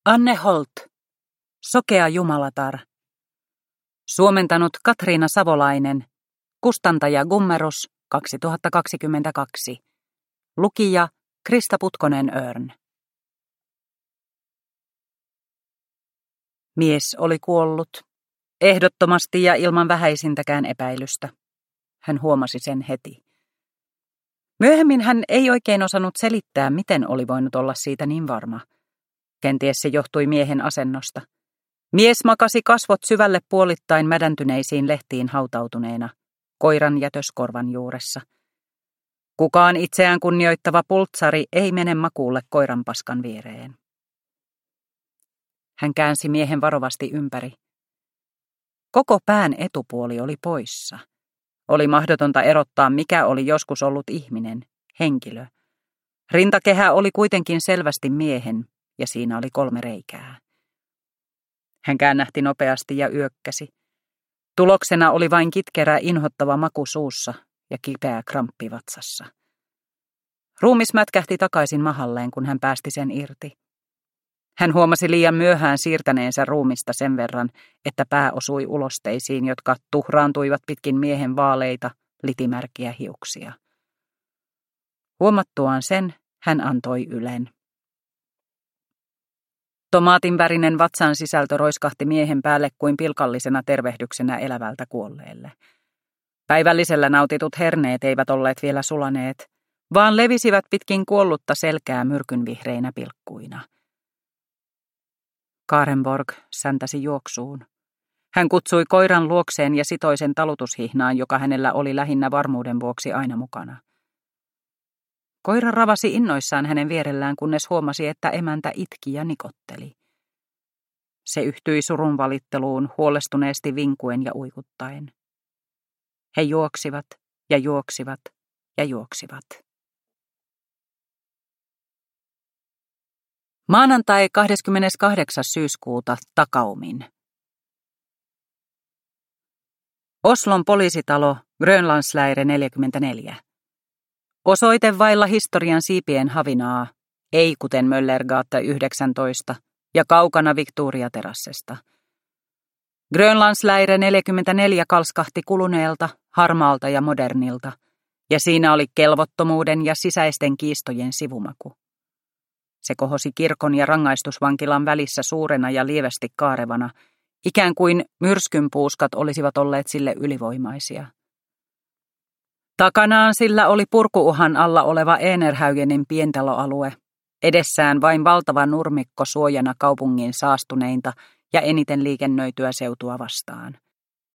Anne Holt, Sokea jumalatar. Suomentanut Katriina Savolainen, kustantaja Gummerus 2022. Lukija Krista Putkonen-Örn. Mies oli kuollut, ehdottomasti ja ilman vähäisintäkään epäilystä. Hän huomasi sen heti. Myöhemmin hän ei oikein osannut selittää, miten oli voinut olla siitä niin varma. Kenties se johtui miehen asennosta. Mies makasi kasvot syvälle puolittain mädäntyneisiin lehtiin hautautuneena, koiran jätöskorvan juuressa. Kukaan itseään kunnioittava pultsari ei mene makuulle koiranpaskan viereen. Hän käänsi miehen varovasti ympäri. Koko pään etupuoli oli poissa. Oli mahdotonta erottaa, mikä oli joskus ollut ihminen, henkilö. Rintakehä oli kuitenkin selvästi miehen, ja siinä oli 3 reikää. Hän käännähti nopeasti ja yökkäsi. Tuloksena oli vain kitkerä, inhottava maku suussa ja kipeä kramppi vatsassa. Ruumis mätkähti takaisin mahalleen, kun hän päästi sen irti. Hän huomasi liian myöhään siirtäneensä ruumista sen verran, että pää osui ulosteisiin, jotka tuhraantuivat pitkin miehen vaaleita, litimärkiä hiuksia. Huomattuaan sen, hän antoi ylen. Tomaatin värinen vatsan sisältö roiskahti miehen päälle kuin pilkallisena tervehdyksenä elävältä kuolleelle. Päivällisellä nautitut herneet eivät olleet vielä sulaneet, vaan levisivät pitkin kuollutta selkää myrkynvihreinä pilkkuina. Karenborg säntäsi juoksuun. Hän kutsui koiran luokseen ja sitoi sen talutushihnaan, joka hänellä oli lähinnä varmuuden vuoksi aina mukana. Koira ravasi innoissaan hänen vierellään, kunnes huomasi, että emäntä itki ja nikotteli. Se yhtyi surun valitteluun huolestuneesti vinkuen ja uikuttaen. He juoksivat ja juoksivat ja juoksivat. Maanantai 28. syyskuuta Takaumin. Oslon poliisitalo, Grönlandsläire 44. Osoite vailla historian siipien havinaa, ei kuten Möllergata 19 ja kaukana Victoria-terassesta. Grönlandsläire 44 kalskahti kuluneelta, harmaalta ja modernilta, ja siinä oli kelvottomuuden ja sisäisten kiistojen sivumaku. Se kohosi kirkon ja rangaistusvankilan välissä suurena ja lievästi kaarevana, ikään kuin myrskynpuuskat olisivat olleet sille ylivoimaisia. Takanaan sillä oli purkuuhan alla oleva Enerhaugenin pientaloalue, edessään vain valtava nurmikko suojana kaupungin saastuneinta ja eniten liikennöityä seutua vastaan.